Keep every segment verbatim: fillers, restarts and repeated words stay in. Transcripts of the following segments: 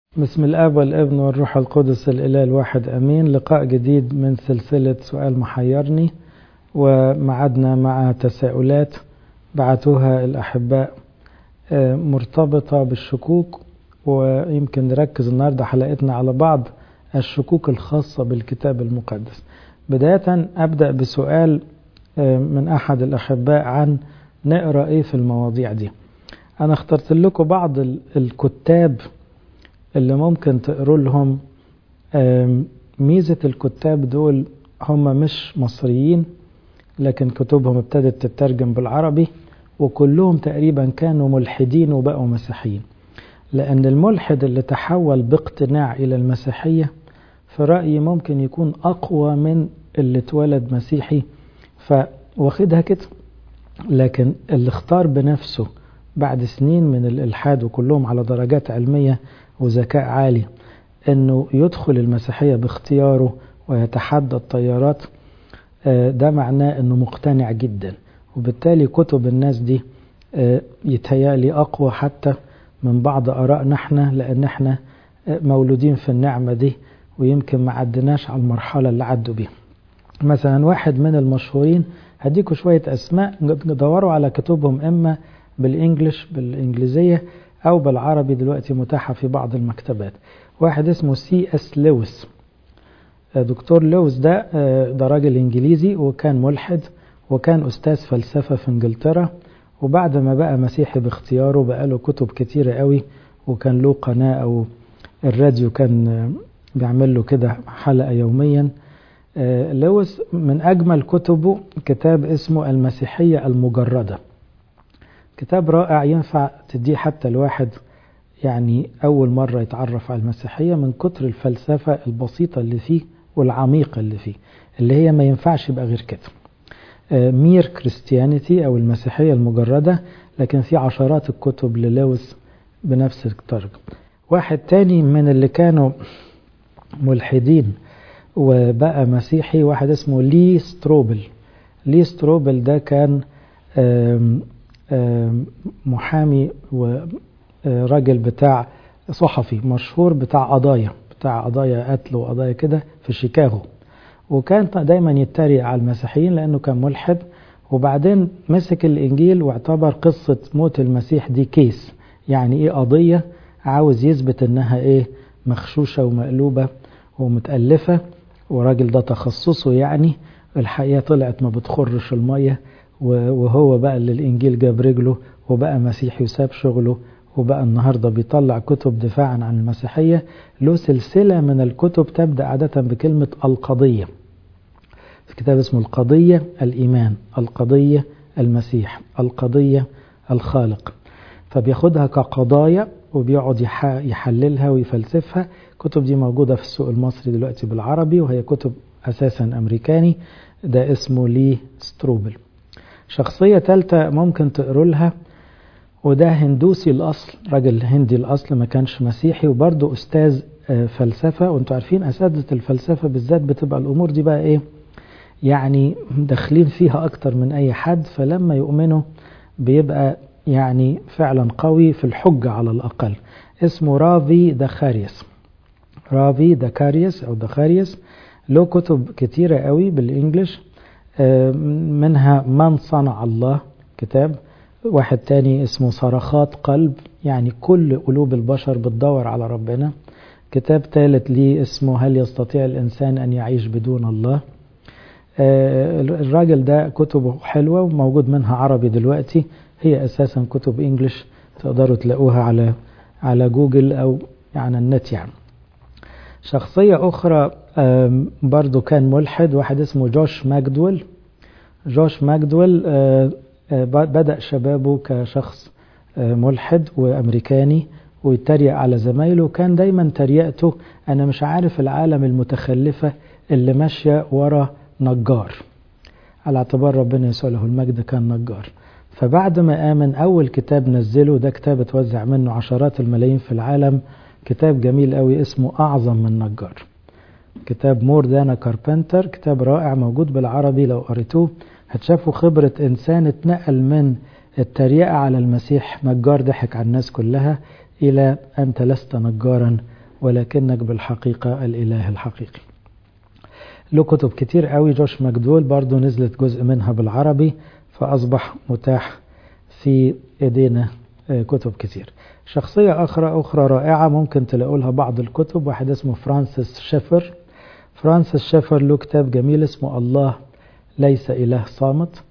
بسم الآب والابن والروح القدس الإله الواحد أمين. لقاء جديد من سلسلة سؤال محيرني، ومعدنا مع تساؤلات بعتوها الأحباء مرتبطة بالشكوك، ويمكن نركز النهاردة حلقتنا على بعض الشكوك الخاصة بالكتاب المقدس. بداية أبدأ بسؤال من أحد الأحباء عن نقرأ إيه في المواضيع دي. أنا اخترت لكم بعض الكتاب اللي ممكن تقروا لهم. ميزة الكتاب دول هم مش مصريين، لكن كتبهم ابتدت تترجم بالعربي، وكلهم تقريبا كانوا ملحدين وبقوا مسيحيين. لأن الملحد اللي تحول باقتناع إلى المسيحية في رأيي ممكن يكون أقوى من اللي اتولد مسيحي فواخدها كده، لكن اللي اختار بنفسه بعد سنين من الإلحاد وكلهم على درجات علمية وذكاء عالي انه يدخل المسيحية باختياره ويتحدى التيارات، ده معناه انه مقتنع جدا، وبالتالي كتب الناس دي يتهيألي اقوى حتى من بعض ارائنا احنا، لان احنا مولودين في النعمة دي ويمكن ما عدناش على المرحلة اللي عدوا بيها. مثلا واحد من المشهورين، هديكوا شوية اسماء دوروا على كتبهم اما بالانجليش بالانجليزية او بالعربي، دلوقتي متاحة في بعض المكتبات. واحد اسمه سي اس لويس. دكتور لويس ده ده راجل انجليزي وكان ملحد وكان استاذ فلسفة في انجلترا، وبعد ما بقى مسيحي باختياره بقى له كتب كتيرة قوي، وكان له قناة او الراديو كان بيعمل له كده حلقة يوميا. لويس من اجمل كتبه كتاب اسمه المسيحية المجردة. كتاب رائع ينفع تديه حتى الواحد يعني أول مرة يتعرف على المسيحية، من كتر الفلسفة البسيطة اللي فيه والعميقة اللي فيه، اللي هي ما ينفعش يبقى غير كده. مير كريستيانيتي أو المسيحية المجردة، لكن في عشرات الكتب للويس بنفس الترجمة. واحد تاني من اللي كانوا ملحدين وبقى مسيحي، واحد اسمه لي ستروبل. لي ستروبل ده كان آم محامي وراجل بتاع صحفي مشهور بتاع قضايا بتاع قضايا قتل وقضايا كده في شيكاغو، وكان دايما يتريق على المسيحيين لأنه كان ملحد. وبعدين مسك الإنجيل واعتبر قصة موت المسيح دي كيس، يعني إيه قضية عاوز يثبت إنها إيه مخشوشة ومقلوبة ومتألفة، وراجل ده تخصصه يعني. الحقيقة طلعت ما بتخرش المية، وهو بقى اللي الإنجيل جاب رجله وبقى مسيحي وساب شغله، وبقى النهاردة بيطلع كتب دفاعا عن المسيحية. له سلسلة من الكتب تبدأ عادة بكلمة القضية. في كتاب اسمه القضية الإيمان، القضية المسيح، القضية الخالق، فبياخدها كقضايا وبيقعد يحللها ويفلسفها. الكتب دي موجودة في السوق المصري دلوقتي بالعربي، وهي كتب أساسا أمريكاني. ده اسمه لي ستروبل. شخصية ثالثة ممكن تقروا لها، وده هندوسي الأصل، راجل هندي الأصل ما كانش مسيحي، وبرضه أستاذ فلسفة. وانتوا عارفين أساتذة الفلسفة بالذات بتبقى الأمور دي بقى إيه يعني داخلين فيها أكتر من أي حد، فلما يؤمنوا بيبقى يعني فعلا قوي في الحجة على الأقل. اسمه رافي داخاريس. رافي داخاريس أو داخاريس له كتب كتيرة قوي بالإنجليش، منها من صنع الله كتاب. واحد تاني اسمه صرخات قلب، يعني كل قلوب البشر بتدور على ربنا. كتاب ثالث ليه اسمه هل يستطيع الإنسان أن يعيش بدون الله. الراجل ده كتبه حلوة وموجود منها عربي دلوقتي، هي أساسا كتب إنجليش تقدروا تلاقوها على على جوجل أو على النت يعني. شخصية أخرى برضو كان ملحد، واحد اسمه جوش ماكدويل. جوش ماكدويل بدأ شبابه كشخص ملحد وأمريكاني ويتريق على زمايله، كان دايما تريقته أنا مش عارف العالم المتخلفة اللي ماشية ورا نجار، على اعتبار ربنا يسوع له المجد كان نجار. فبعد ما آمن أول كتاب نزله، ده كتاب اتوزع منه عشرات الملايين في العالم، كتاب جميل قوي اسمه أعظم من نجار، كتاب مور دانا كاربنتر. كتاب رائع موجود بالعربي، لو قريتوه هتشافوا خبرة إنسان اتنقل من التريقة على المسيح نجار ضحك على الناس كلها إلى أنت لست نجارا ولكنك بالحقيقة الإله الحقيقي. له كتب كتير قوي. جوش مجدول برضو نزلت جزء منها بالعربي، فأصبح متاح في إيدينا كتب كتير. شخصية أخرى أخرى رائعة ممكن تلاقوا لها بعض الكتب، واحد اسمه فرانسيس شيفر. فرانسيس شيفر له كتاب جميل اسمه الله ليس إله صامت،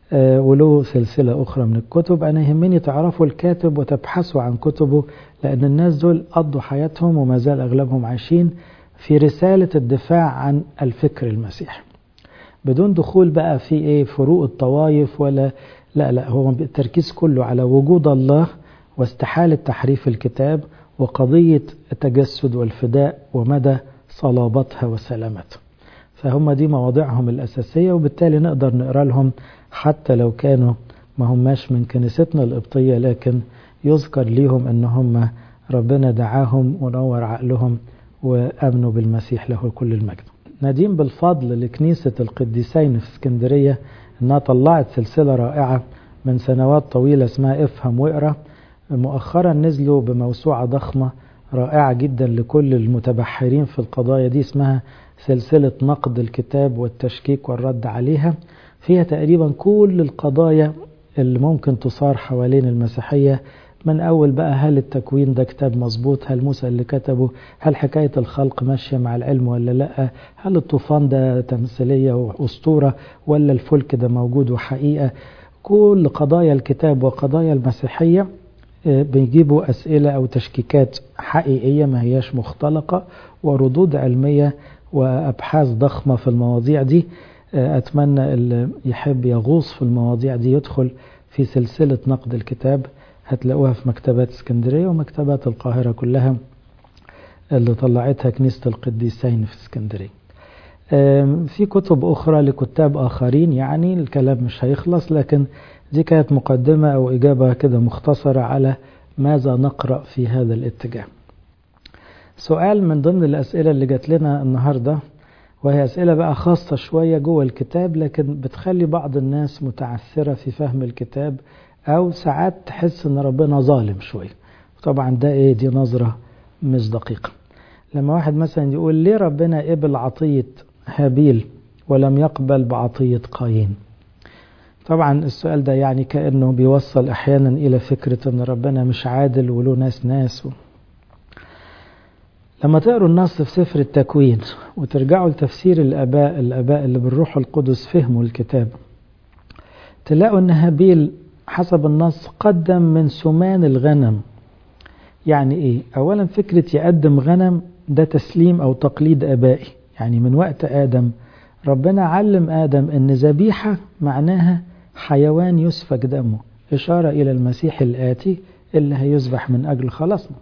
وله سلسلة أخرى من الكتب. أنا يهمني تعرفوا الكاتب وتبحثوا عن كتبه، لأن الناس دول قضوا حياتهم وما زال أغلبهم عايشين في رسالة الدفاع عن الفكر المسيحي، بدون دخول بقى في إيه فروق الطوائف ولا لا لا هو التركيز كله على وجود الله واستحالة تحريف الكتاب وقضية التجسد والفداء ومدى صلابتها وسلامتها. فهم دي مواضيعهم الأساسية، وبالتالي نقدر نقرأ لهم حتى لو كانوا ما هماش من كنيستنا القبطية، لكن يذكر ليهم أن هم ربنا دعاهم ونور عقلهم وأمنوا بالمسيح له كل المجد. ندين بالفضل لكنيسة القديسين في اسكندرية أنها طلعت سلسلة رائعة من سنوات طويلة اسمها افهم واقرأ. مؤخرا نزلوا بموسوعة ضخمة رائعة جدا لكل المتبحرين في القضايا دي، اسمها سلسلة نقد الكتاب والتشكيك والرد عليها. فيها تقريبا كل القضايا اللي ممكن تصار حوالين المسيحية، من أول بقى هل التكوين ده كتاب مظبوط، هل موسى اللي كتبه، هل حكاية الخلق ماشية مع العلم ولا لأ، هل الطوفان ده تمثيلية وأسطورة ولا الفلك ده موجود وحقيقة. كل قضايا الكتاب وقضايا المسيحية بيجيبوا أسئلة أو تشكيكات حقيقية ما هياش مختلقة، وردود علمية وأبحاث ضخمة في المواضيع دي. أتمنى اللي يحب يغوص في المواضيع دي يدخل في سلسلة نقد الكتاب، هتلاقوها في مكتبات اسكندرية ومكتبات القاهرة كلها اللي طلعتها كنيسة القديسين في اسكندرية. في كتب أخرى لكتاب آخرين، يعني الكلام مش هيخلص، لكن دي كانت مقدمة أو إجابة كده مختصرة على ماذا نقرأ في هذا الاتجاه. سؤال من ضمن الأسئلة اللي جات لنا النهاردة، وهي أسئلة بقى خاصة شوية جوه الكتاب، لكن بتخلي بعض الناس متعثرة في فهم الكتاب، أو ساعات تحس أن ربنا ظالم شوية. طبعا ده إيه دي نظرة مش دقيقة. لما واحد مثلا يقول ليه ربنا قبل عطية هابيل ولم يقبل بعطية قايين؟ طبعا السؤال ده يعني كأنه بيوصل أحيانا إلى فكرة أن ربنا مش عادل وله ناس ناس و... لما تقروا النص في سفر التكوين وترجعوا لتفسير الآباء الآباء اللي بالروح القدس فهموا الكتاب، تلاقوا أن هابيل حسب النص قدم من سمان الغنم. يعني إيه؟ أولا فكرة يقدم غنم ده تسليم أو تقليد آبائي، يعني من وقت آدم ربنا علم آدم أن ذبيحة معناها حيوان يسفك دمه، إشارة إلى المسيح الآتي اللي هيذبح من أجل خلاصنا.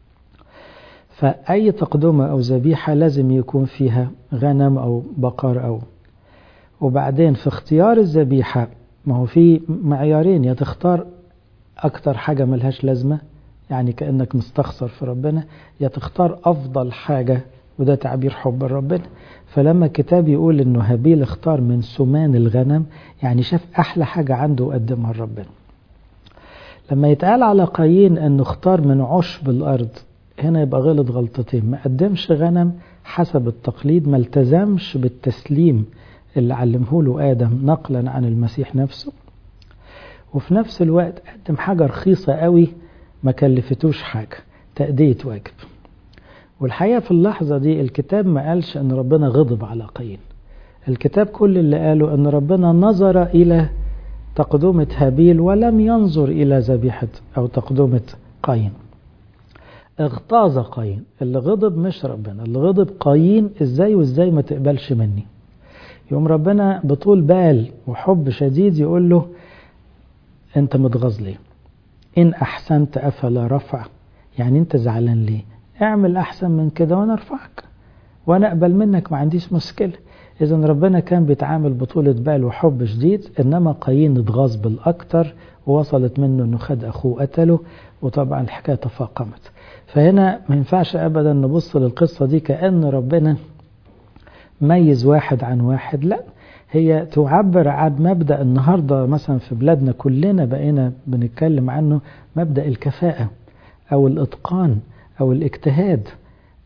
فأي تقدمة أو ذبيحة لازم يكون فيها غنم أو بقر أو وبعدين في اختيار الذبيحة ما هو في معيارين، يا تختار أكتر حاجة ملهاش لازمة يعني كأنك مستخسر في ربنا، يا تختار أفضل حاجة وده تعبير حب ربنا. فلما الكتاب يقول إنه هابيل اختار من سمان الغنم يعني شاف أحلى حاجة عنده وقدمها لربنا. لما يتقال على قايين إنه اختار من عشب الأرض، هنا يبقى غلط غلطتين، ما قدمش غنم حسب التقليد، ما التزمش بالتسليم اللي علمه له آدم نقلا عن المسيح نفسه، وفي نفس الوقت قدم حاجة رخيصة قوي ما كلفتوش حاجة، تأدية واجب. والحقيقة في اللحظة دي الكتاب ما قالش أن ربنا غضب على قايين، الكتاب كل اللي قاله أن ربنا نظر إلى تقدمة هابيل ولم ينظر إلى ذبيحة أو تقدمة قايين. اغتاظ قايين، اللي غضب مش ربنا، اللي غضب قايين ازاي وازاي ما تقبلش مني. يوم ربنا بطول بال وحب شديد يقول له انت متغاظ ليه؟ ان احسنت افلا رفع، يعني انت زعلان ليه؟ اعمل احسن من كده وانا ارفعك وانا اقبل منك، ما عنديش مشكلة. اذا ربنا كان بيتعامل بطولة بال وحب شديد، انما قايين اتغاظ بالاكتر ووصلت منه انه خد اخوه قتله، وطبعا الحكاية تفاقمت. فهنا ما ينفعش ابدا نبص للقصة دي كأن ربنا ميز واحد عن واحد، لا، هي تعبر عن مبدأ النهاردة مثلا في بلادنا كلنا بقينا بنتكلم عنه، مبدأ الكفاءة او الاتقان او الاجتهاد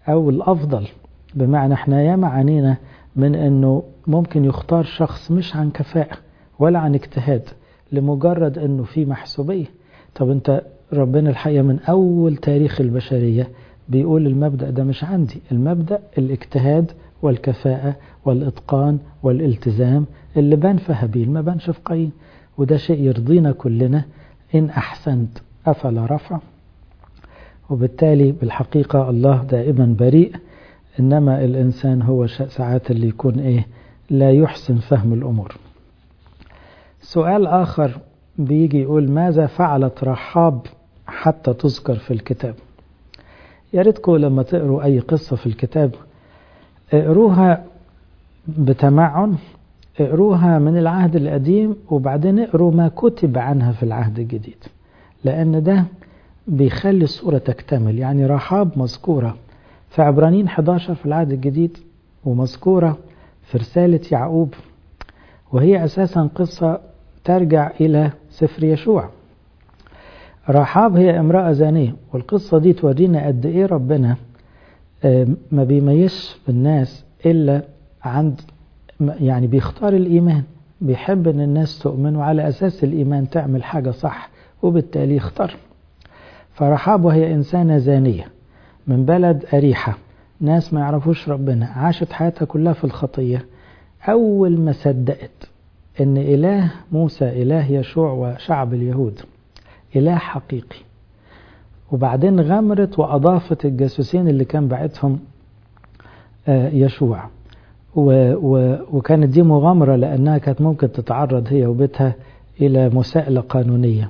أو الأفضل، بمعنى احنا ياما عانينا من أنه ممكن يختار شخص مش عن كفاءة ولا عن اجتهاد، لمجرد أنه في محسوبية. طب انت ربنا الحقيقة من أول تاريخ البشرية بيقول المبدأ ده مش عندي، المبدأ الاجتهاد والكفاءة والإتقان والالتزام اللي بان في هابيل ما بانش في قايين، وده شيء يرضينا كلنا. إن أحسنت أفلا رفع. وبالتالي بالحقيقة الله دائما بريء، إنما الإنسان هو ساعات اللي يكون إيه لا يحسن فهم الأمور. سؤال آخر بيجي يقول ماذا فعلت رحاب حتى تذكر في الكتاب؟ يا ريتكم لما تقروا أي قصة في الكتاب اقروها بتمعن، اقروها من العهد القديم وبعدين اقروا ما كتب عنها في العهد الجديد، لأن ده بيخلي الصورة تكتمل. يعني رحاب مذكورة في عبرانيين إحدى عشر في العهد الجديد، ومذكورة في رسالة يعقوب، وهي أساسا قصة ترجع إلى سفر يشوع. رحاب هي امرأة زانية، والقصة دي تورينا قد إيه ربنا ما بيميزش بالناس إلا عند، يعني بيختار الإيمان، بيحب أن الناس تؤمن وعلى أساس الإيمان تعمل حاجة صح، وبالتالي اختار. فرحاب وهي إنسانة زانية من بلد أريحة، ناس ما يعرفوش ربنا، عاشت حياتها كلها في الخطية. أول ما صدقت أن إله موسى إله يشوع وشعب اليهود إله حقيقي، وبعدين غمرت وأضافت الجاسوسين اللي كان بعتهم يشوع، وكانت دي مغامرة لأنها كانت ممكن تتعرض هي وبيتها إلى مساءلة قانونية،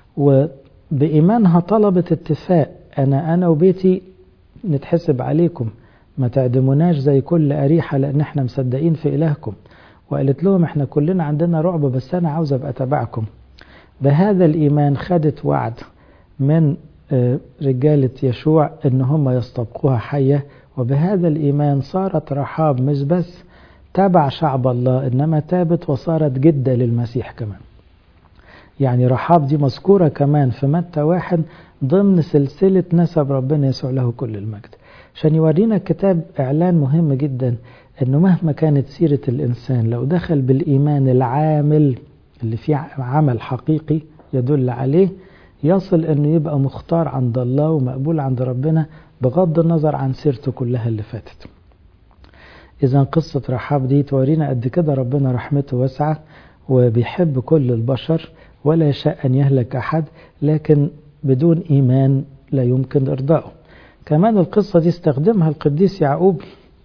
وبإيمانها طلبت اتفاق، أنا أنا وبيتي نتحسب عليكم، ما تعدموناش زي كل أريحة لأن احنا مصدقين في إلهكم. وقالت لهم احنا كلنا عندنا رعب بس أنا عاوز أبقى تبعكم. بهذا الإيمان خدت وعد من رجالة يشوع إن هم يستبقوها حية، وبهذا الإيمان صارت رحاب مش بس تابع شعب الله، إنما تابت وصارت جدة للمسيح كمان. يعني رحاب دي مذكورة كمان في متى واحد ضمن سلسلة نسب ربنا يسوع له كل المجد، عشان يورينا الكتاب إعلان مهم جدا إنه مهما كانت سيرة الإنسان لو دخل بالإيمان العامل اللي فيه عمل حقيقي يدل عليه، يصل إنه يبقى مختار عند الله ومقبول عند ربنا بغض النظر عن سيرته كلها اللي فاتت. إذا قصة رحاب دي تورينا قد كده ربنا رحمته واسعة وبيحب كل البشر ولا يشاء أن يهلك أحد، لكن بدون إيمان لا يمكن إرضائه. كمان القصة دي استخدمها القديس يعقوب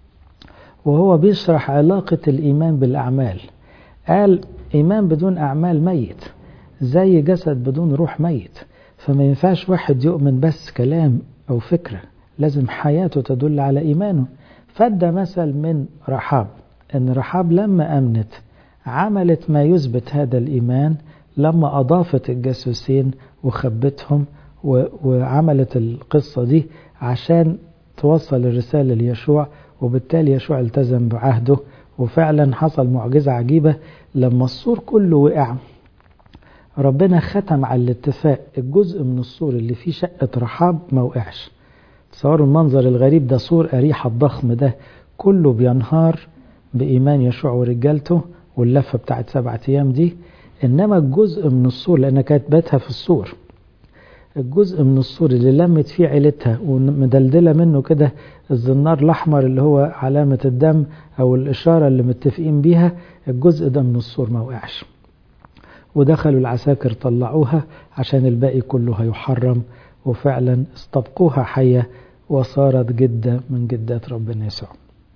وهو بيشرح علاقة الإيمان بالأعمال. قال إيمان بدون أعمال ميت، زي جسد بدون روح ميت، فما ينفعش واحد يؤمن بس كلام أو فكرة، لازم حياته تدل على إيمانه. فده مثل من رحاب، أن رحاب لما أمنت عملت ما يثبت هذا الإيمان، لما أضافت الجاسوسين وخبتهم وعملت القصة دي عشان توصل الرسالة ليشوع، وبالتالي يشوع التزم بعهده. وفعلا حصل معجزة عجيبة لما السور كله وقع، ربنا ختم على الاتفاق الجزء من السور اللي فيه شقة رحاب ما وقعش. تصوروا المنظر الغريب ده، سور أريحة الضخم ده كله بينهار بإيمان يشوع ورجالته واللفة بتاعت سبعة أيام دي، إنما الجزء من السور لأنها كانت باتها في السور، الجزء من السور اللي لمت فيه عيلتها ومدلدلة منه كده الزنار الأحمر اللي هو علامة الدم أو الإشارة اللي متفقين بيها، الجزء ده من السور ما وقعش، ودخلوا العساكر طلعوها عشان الباقي كله هيحرم، وفعلا استبقوها حية وصارت جدة من جدات ربنا يسوع.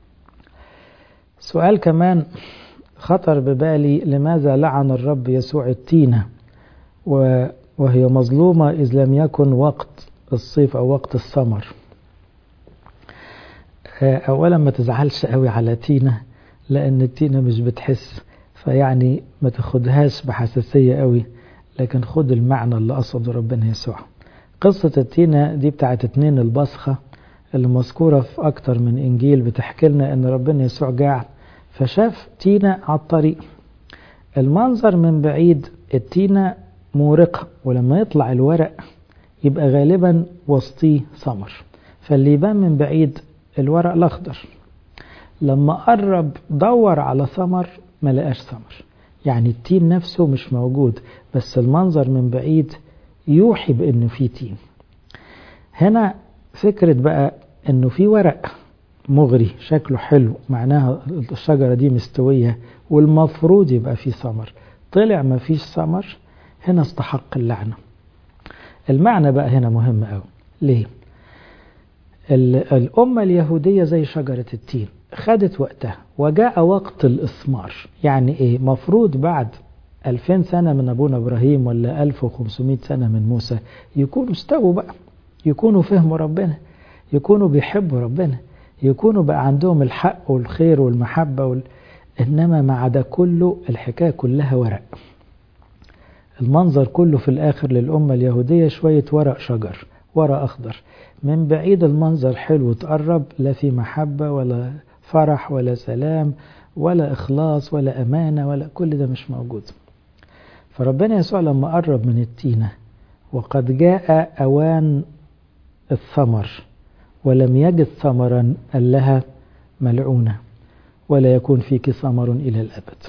سؤال كمان خطر ببالي، لماذا لعن الرب يسوع التينة وهي مظلومة إذ لم يكن وقت الصيف أو وقت السمر؟ أولا ما تزعلش قوي على تينة، لأن التينة مش بتحس، فيعني ما تاخدهاش بحساسية قوي، لكن خد المعنى اللي قصده ربنا يسوع. قصة التينة دي بتاعت اتنين البصخة اللي مذكورة في أكتر من إنجيل، بتحكي لنا أن ربنا يسوع جاع فشاف تينة على الطريق. المنظر من بعيد التينة مورقة، ولما يطلع الورق يبقى غالبا وسطيه ثمر، فاللي يبان من بعيد الورق الأخضر. لما قرب دور على ثمر ما لقاش ثمر، يعني التين نفسه مش موجود، بس المنظر من بعيد يوحي بأنه في تين. هنا فكرة بقى أنه في ورق مغري شكله حلو، معناها الشجرة دي مستوية والمفروض يبقى فيه ثمر، طلع ما فيش ثمر، هنا استحق اللعنة. المعنى بقى هنا مهم قوي. ليه؟ الأمة اليهودية زي شجرة التين خدت وقتها وجاء وقت الإثمار. يعني إيه؟ مفروض بعد ألفين سنة من أبونا إبراهيم ولا ألف وخمسمائة سنة من موسى يكونوا استووا بقى، يكونوا فهموا ربنا، يكونوا بيحبوا ربنا، يكونوا بقى عندهم الحق والخير والمحبة وال... إنما مع ده كله الحكاية كلها ورق. المنظر كله في الآخر للأمة اليهودية شوية ورق شجر، ورق أخضر، من بعيد المنظر حلو، تقرب لا في محبة ولا فرح ولا سلام ولا إخلاص ولا أمانة ولا كل ده مش موجود. فربنا يسوع لما قرب من التينة وقد جاء أوان الثمر ولم يجد ثمرا قال لها ملعونة ولا يكون فيك ثمر إلى الأبد.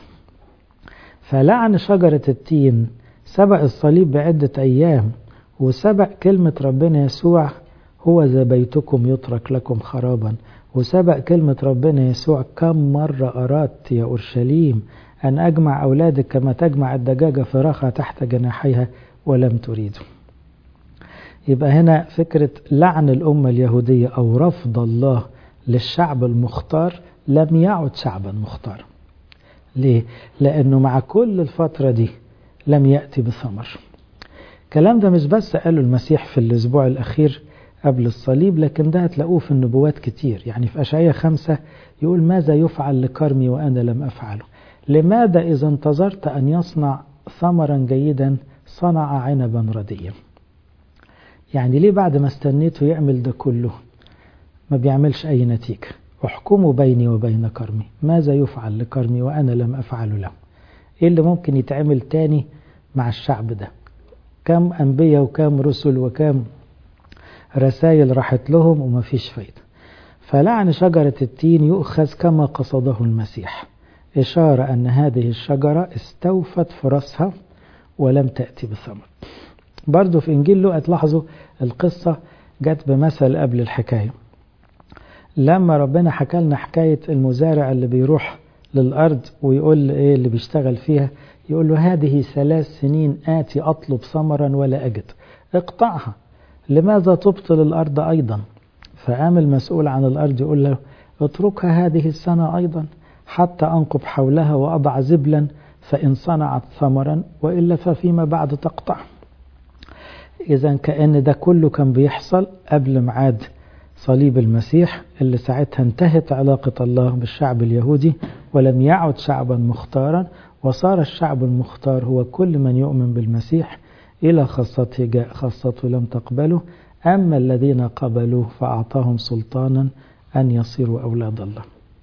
فلعن شجرة التين سبق الصليب بعدة أيام، وسبق كلمة ربنا يسوع هو ذا بيتكم يترك لكم خرابا، وسبق كلمة ربنا يسوع كم مرة أردت يا أورشليم أن أجمع أولادك كما تجمع الدجاجة فراخها تحت جناحيها ولم تريدوا. يبقى هنا فكرة لعن الأمة اليهودية أو رفض الله للشعب المختار لم يعد شعبا مختارا. ليه؟ لأنه مع كل الفترة دي لم يأتي بثمر. الكلام ده مش بس قاله المسيح في الأسبوع الأخير قبل الصليب، لكن ده هتلاقوه في النبوات كتير. يعني في أشعياء خمسة يقول ماذا يفعل لكرمي وأنا لم أفعله؟ لماذا إذا انتظرت أن يصنع ثمرا جيدا صنع عنبا رديا؟ يعني ليه بعد ما استنيته يعمل ده كله ما بيعملش أي نتيجة؟ احكموا بيني وبين كرمي، ماذا يفعل لكرمي وأنا لم أفعله له؟ إيه اللي ممكن يتعمل تاني مع الشعب ده؟ كم أنبياء وكم رسل وكم رسائل راحت لهم وما فيش فايدة. فلعن شجرة التين يؤخذ كما قصده المسيح، إشارة أن هذه الشجرة استوفت فرصها ولم تأتي بثمر. برضو في إنجيل لوقا تلاحظوا القصة جت بمثل قبل الحكاية. لما ربنا حكى لنا حكاية المزارع اللي بيروح للأرض ويقول إيه اللي بيشتغل فيها، يقول له هذه ثلاث سنين آتي أطلب ثمرا ولا أجد، اقطعها، لماذا تبطل الأرض أيضا؟ فقام المسؤول عن الأرض يقول له اتركها هذه السنة أيضا حتى أنقب حولها وأضع زبلا، فإن صنعت ثمرا وإلا ففيما بعد تقطع. إذا كأن ده كله كان بيحصل قبل ميعاد صليب المسيح، اللي ساعتها انتهت علاقة الله بالشعب اليهودي ولم يعد شعبا مختارا، وصار الشعب المختار هو كل من يؤمن بالمسيح. إلى خاصته جاء، خاصته لم تقبله، أما الذين قبلوه فأعطاهم سلطانا أن يصيروا أولاد الله.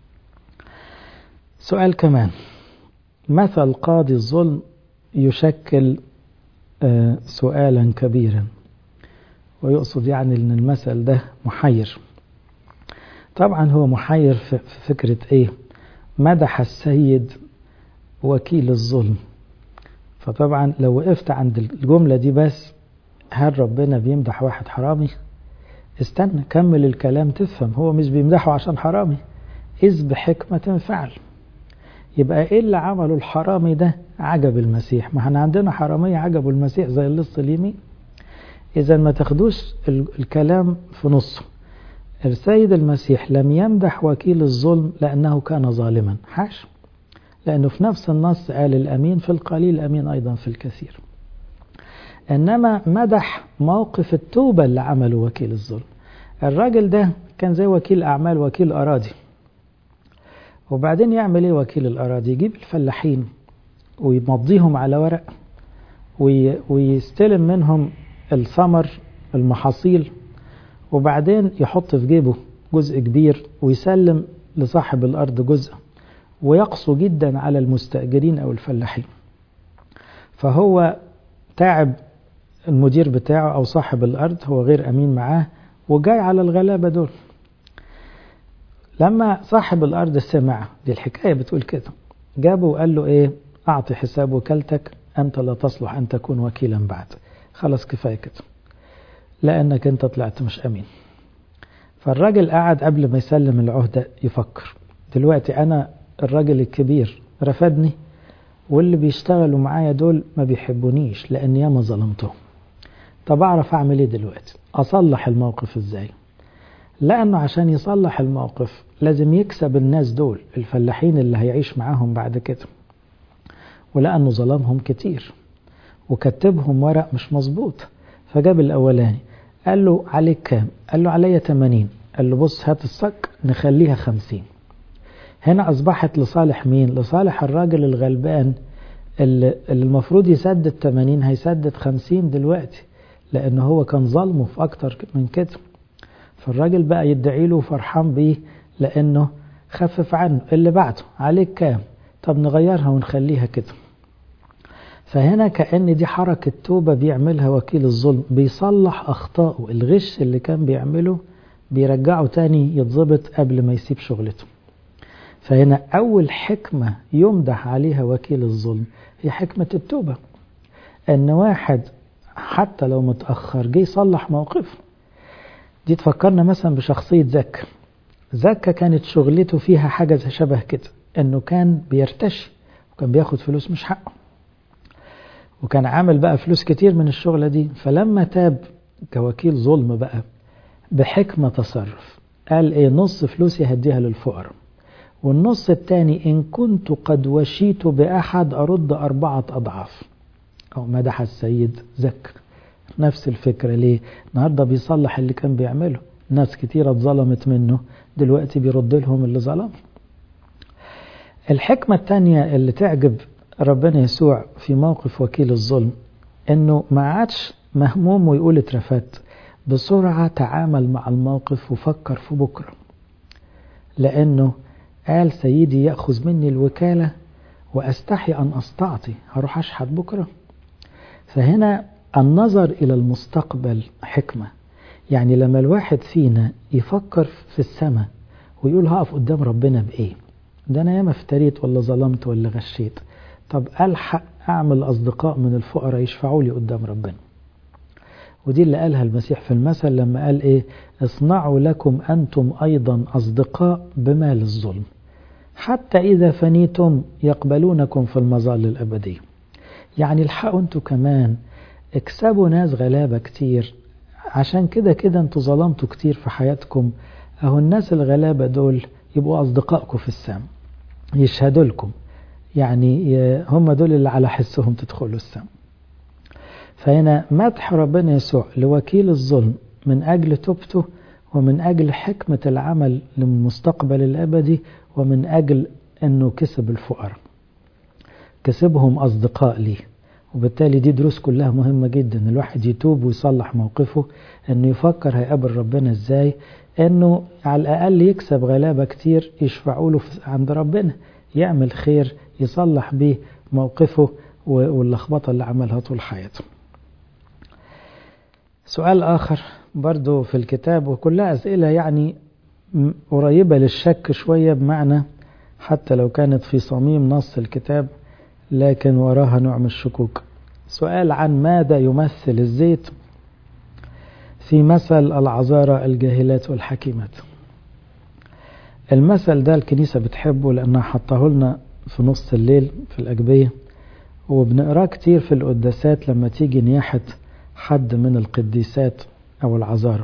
سؤال كمان، مثل قاضي الظلم يشكل سؤالا كبيرا، ويقصد يعني أن المثل ده محير. طبعا هو محير في فكرة إيه؟ مدح السيد وكيل الظلم. فطبعا لو وقفت عند الجملة دي بس، هل ربنا بيمدح واحد حرامي؟ استنى كمل الكلام تفهم، هو مش بيمدحه عشان حرامي، إذ بحكمة فعل. يبقى إيه اللي عمله الحرامي ده عجب المسيح؟ ما احنا عندنا حرامية عجبوا المسيح زي اللص اليمين. إذا ما تاخدوش الكلام في نصه. السيد المسيح لم يمدح وكيل الظلم لأنه كان ظالما، حاش، لأنه في نفس النص قال الأمين في القليل أمين أيضا في الكثير. إنما مدح موقف التوبة اللي عمله وكيل الظلم. الراجل ده كان زي وكيل أعمال، وكيل أراضي. وبعدين يعمل إيه وكيل الأراضي؟ يجيب الفلاحين ويمضيهم على ورق ويستلم منهم الثمر المحاصيل، وبعدين يحط في جيبه جزء كبير ويسلم لصاحب الأرض جزء، ويقسو جدا على المستأجرين أو الفلاحين. فهو تعب المدير بتاعه أو صاحب الأرض، هو غير أمين معاه وجاي على الغلابة دول. لما صاحب الأرض سمع دي الحكاية بتقول كده، جابه وقال له إيه؟ أعطي حساب وكالتك، أنت لا تصلح أن تكون وكيلا بعد، خلاص كفاية كده، لأنك أنت طلعت مش أمين. فالراجل قعد قبل ما يسلم العهدة يفكر، دلوقتي أنا الراجل الكبير رفدني، واللي بيشتغلوا معايا دول ما بيحبونيش لأن ياما ظلمتهم. طب أعرف أعمل إيه دلوقتي؟ أصلح الموقف إزاي؟ لأنه عشان يصلح الموقف لازم يكسب الناس دول الفلاحين اللي هيعيش معاهم بعد كده، ولأنه ظلمهم كتير وكتبهم ورق مش مظبوط. فجاب الأولاني قال له عليك كام؟ قال له عليا تمانين. قال له بص هات الصك نخليها خمسين. هنا أصبحت لصالح مين؟ لصالح الراجل الغلبان اللي المفروض يسدد تمانين هيسدد خمسين دلوقتي، لأنه هو كان ظلمه في أكتر من كده. فالراجل بقى يدعي له فرحان بيه لأنه خفف عنه. اللي بعده عليك كام؟ طب نغيرها ونخليها كده. فهنا كأن دي حركة توبة بيعملها وكيل الظلم، بيصلح أخطائه، الغش اللي كان بيعمله بيرجعه تاني يتضبط قبل ما يسيب شغلته. فهنا أول حكمة يمدح عليها وكيل الظلم هي حكمة التوبة، أن واحد حتى لو متأخر جه يصلح موقفه. دي تفكرنا مثلا بشخصية زكا. زكا كانت شغلته فيها حاجة شبه كده، أنه كان بيرتشي وكان بياخد فلوس مش حقه، وكان عامل بقى فلوس كتير من الشغلة دي. فلما تاب كوكيل ظلم بقى بحكمة تصرف، قال ايه؟ نص فلوسي هديها للفقراء، والنص التاني إن كنت قد وشيت بأحد أرد أربعة أضعاف. أو مدح السيد زكا نفس الفكرة. ليه؟ النهاردة بيصلح اللي كان بيعمله، ناس كتيرة اتظلمت منه دلوقتي بيرد لهم اللي ظلم. الحكمة التانية اللي تعجب ربنا يسوع في موقف وكيل الظلم انه ما عادش مهموم ويقول اترفدت، بسرعة تعامل مع الموقف وفكر في بكرة، لانه قال سيدي يأخذ مني الوكالة واستحي ان استعطي، هروح اشحت بكرة. فهنا النظر الى المستقبل حكمة. يعني لما الواحد فينا يفكر في السماء ويقول هقف قدام ربنا بايه، ده انا ياما افتريت ولا ظلمت ولا غشيت، طب ألحق أعمل أصدقاء من الفقراء يشفعوا لي قدام ربنا. ودي اللي قالها المسيح في المثل لما قال إيه؟ اصنعوا لكم أنتم أيضا أصدقاء بمال الظلم، حتى إذا فنيتم يقبلونكم في المظال الأبدية. يعني الحقوا أنتم كمان اكسبوا ناس غلابة كتير، عشان كده كده أنتم ظلمتوا كتير في حياتكم، أهو الناس الغلابة دول يبقوا أصدقائكم في السماء يشهدوا لكم، يعني هم دول اللي على حسهم تدخلوا السماء. فهنا مدح ربنا يسوع لوكيل الظلم من أجل توبته، ومن أجل حكمة العمل للمستقبل الأبدي، ومن أجل أنه كسب الفقراء، كسبهم أصدقاء ليه. وبالتالي دي دروس كلها مهمة جدا، الواحد يتوب ويصلح موقفه، أنه يفكر هيقابل ربنا إزاي، أنه على الأقل يكسب غلابة كتير يشفعوا له عند ربنا، يعمل خير يصلح به موقفه واللخبطة اللي عملها طول حياته. سؤال آخر برضو في الكتاب، وكلها أسئلة يعني قريبة للشك شوية، بمعنى حتى لو كانت في صميم نص الكتاب لكن وراها نوع من الشكوك. سؤال عن ماذا يمثل الزيت في مثل العذارى الجاهلات والحكيمات. المثل ده الكنيسة بتحبه لأنها حطه لنا في نص الليل في الأجبية، وبنقراه كتير في القداسات لما تيجي نياحة حد من القديسات أو العذارى.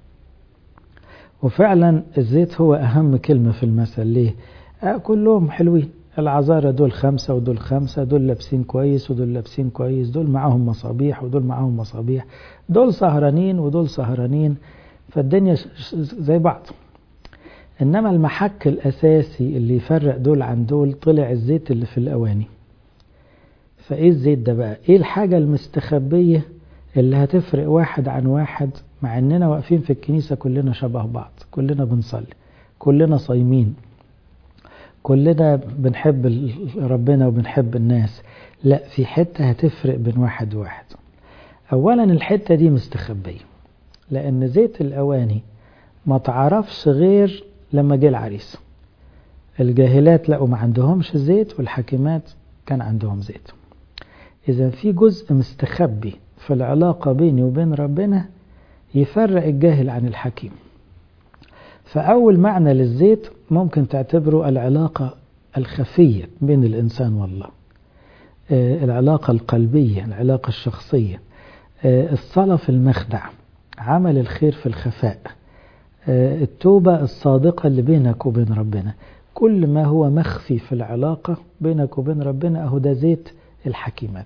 وفعلا الزيت هو أهم كلمة في المثل. ليه؟ آه كلهم حلوين، العذارى دول خمسة ودول خمسة، دول لابسين كويس ودول لابسين كويس، دول معاهم مصابيح ودول معاهم مصابيح، دول سهرانين ودول سهرانين، فالدنيا زي بعض. إنما المحك الأساسي اللي يفرق دول عن دول طلع الزيت اللي في الأواني. فإيه الزيت ده بقى؟ إيه الحاجة المستخبية اللي هتفرق واحد عن واحد، مع إننا واقفين في الكنيسة كلنا شبه بعض، كلنا بنصلي، كلنا صايمين، كلنا بنحب ربنا وبنحب الناس، لا في حتة هتفرق بين واحد وواحد. أولا الحتة دي مستخبية، لأن زيت الأواني ما تعرفش غير لما جه العريس. الجاهلات لقوا ما عندهمش زيت، والحكيمات كان عندهم زيت. إذا في جزء مستخبي في العلاقة بيني وبين ربنا يفرق الجاهل عن الحكيم. فأول معنى للزيت ممكن تعتبره العلاقة الخفية بين الإنسان والله، العلاقة القلبية، العلاقة الشخصية، الصلاة في المخدع، عمل الخير في الخفاء، التوبة الصادقة اللي بينك وبين ربنا. كل ما هو مخفي في العلاقة بينك وبين ربنا أهو ده زيت الحكيمات.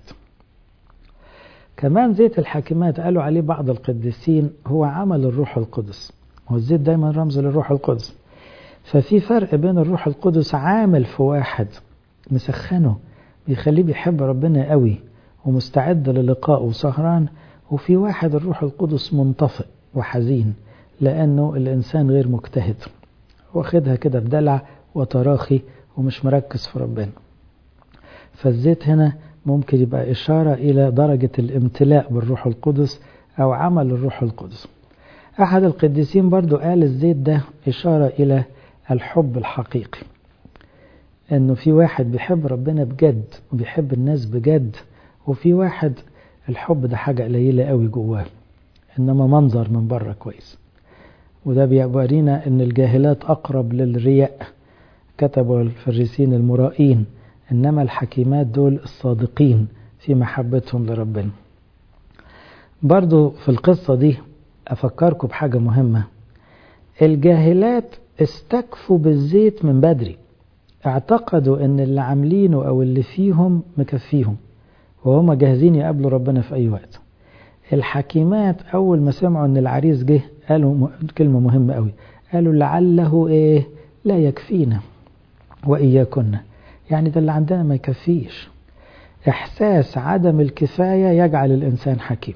كمان زيت الحكيمات قالوا عليه بعض القديسين هو عمل الروح القدس. هو الزيت دايما رمز للروح القدس، ففي فرق بين الروح القدس عامل في واحد مسخنه بيخليه بيحب ربنا قوي ومستعد للقاء وسهران، وفي واحد الروح القدس منطفئ وحزين لأنه الإنسان غير مجتهد، واخدها كده بدلع وتراخي ومش مركز في ربنا. فالزيت هنا ممكن يبقى إشارة إلى درجة الامتلاء بالروح القدس أو عمل الروح القدس. أحد القديسين برضو قال الزيت ده إشارة إلى الحب الحقيقي، أنه في واحد بيحب ربنا بجد وبيحب الناس بجد، وفي واحد الحب ده حاجة قليلة قوي جواه إنما منظر من بره كويس. وده بيورينا أن الجاهلات أقرب للرياء، كتبوا الفريسين المرائين، إنما الحكيمات دول الصادقين في محبتهم لربنا. برضو في القصة دي أفكركم بحاجة مهمة. الجاهلات استكفوا بالزيت من بدري، اعتقدوا ان اللي عاملينه او اللي فيهم مكفيهم وهم جاهزين يقابلوا ربنا في اي وقت. الحكيمات اول ما سمعوا ان العريس جه قالوا كلمة مهمة قوي، قالوا لعله ايه لا يكفينا واياكنا، يعني ده اللي عندنا ما يكفيش. احساس عدم الكفاية يجعل الانسان حكيم،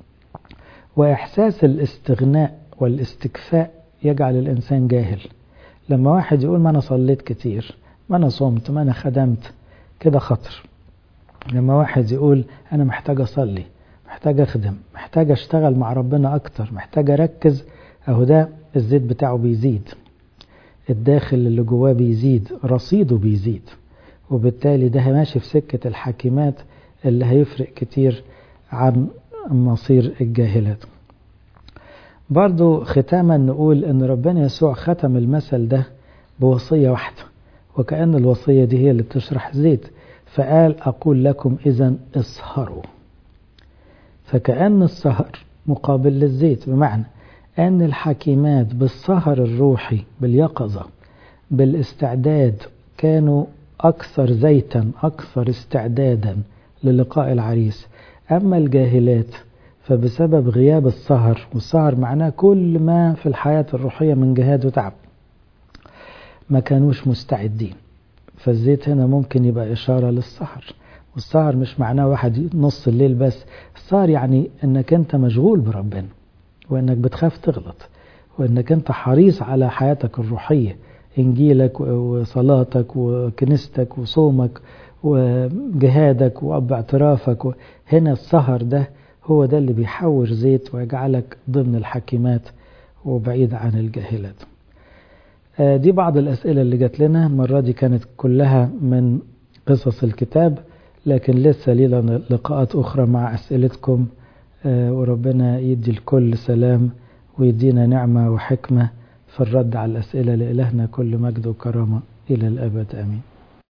واحساس الاستغناء والاستكفاء يجعل الانسان جاهل. لما واحد يقول ما انا صليت كتير، ما انا صمت، ما انا خدمت، كده خطر. لما واحد يقول انا محتاج اصلي، محتاج اخدم، محتاج اشتغل مع ربنا اكتر، محتاج اركز، اهو ده الزيت بتاعه بيزيد، الداخل اللي جواه بيزيد، رصيده بيزيد، وبالتالي ده ماشي في سكة الحكيمات اللي هيفرق كتير عن مصير الجاهلات. برضو ختاما نقول ان ربنا يسوع ختم المثل ده بوصية واحدة، وكأن الوصية دي هي اللي بتشرح زيت، فقال أقول لكم إذن اسهروا. فكأن السهر مقابل للزيت، بمعنى أن الحكيمات بالسهر الروحي باليقظة بالاستعداد كانوا أكثر زيتا أكثر استعدادا للقاء العريس. أما الجاهلات فبسبب غياب السهر، والسهر معناه كل ما في الحياة الروحية من جهاد وتعب، ما كانوش مستعدين. فالزيت هنا ممكن يبقى إشارة للسهر، والسهر مش معناه واحد نص الليل بس، السهر يعني أنك أنت مشغول بربنا، وأنك بتخاف تغلط، وأنك أنت حريص على حياتك الروحية، إنجيلك وصلاتك وكنيستك وصومك وجهادك وأب اعترافك. هنا السهر ده هو ده اللي بيحور زيت ويجعلك ضمن الحكيمات وبعيد عن الجاهلات. دي بعض الأسئلة اللي جات لنا المرة دي، كانت كلها من قصص الكتاب، لكن لسه لينا لقاءات أخرى مع أسئلتكم، وربنا يدي الكل سلام ويدينا نعمة وحكمة في الرد على الأسئلة. لإلهنا كل مجد وكرامة إلى الأبد آمين.